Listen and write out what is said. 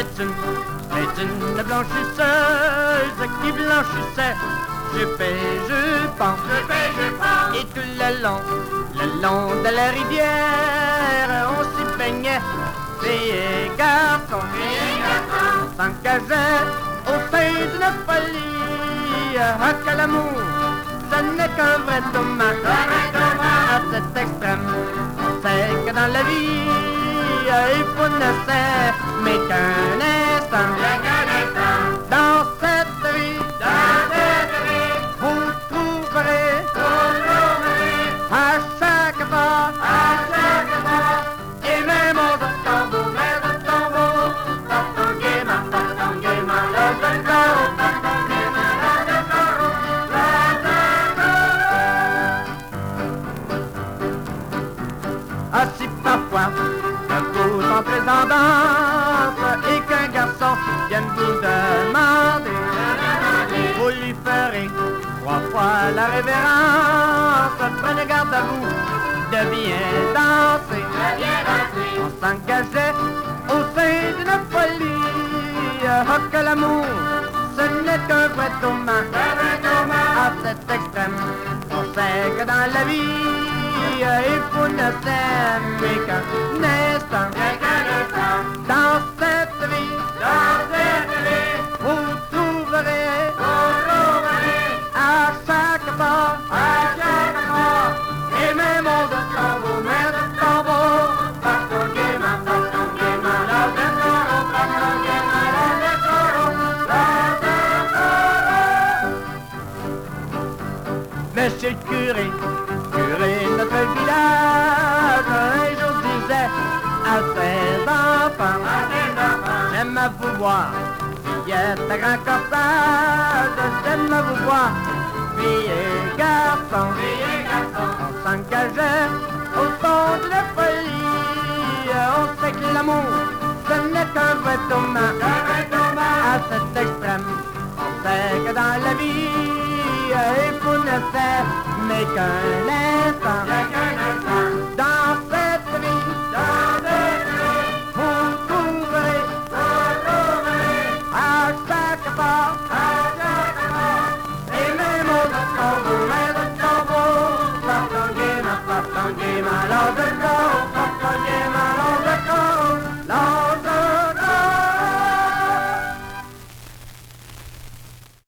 C'est une blanchisseuse qui blanchissait je pense, et tout le long de la rivière, on s'y baignait, filles et garçons, on s'engageait au sein d'une folie, que l'amour, ce n'est qu'un vrai dommage, à cet extrême, on sait que dans la vie, il faut ne s'aimer qu'un instant, dans cette vie, vous trouverez à chaque pas, et même au tambour, tant gaiement, ah, si parfois vous entrez en danse et qu'un garçon vienne vous demander, vous lui ferez 3 fois la révérence, prenez garde à vous de bien danser. On s'engageait au sein d'une folie, que l'amour, ce n'est qu'un vrai dommage, à cet extrême, on sait que dans la vie, il faut ne s'aimer qu'un instant, dans cette vie, vous trouverez à chaque pas, et même au tambour, Monsieur le curé, notre village, un jour disait à ses enfants, j'aime à vous voir, fillette à grand corsage, j'aime à vous voir, filles et garçons, on s'engageait au fond de la folie, on sait que l'amour, ce n'est qu'un vrai dommage, à cet extrême, on sait que dans la vie, il faut ne faire mais qu'un instant.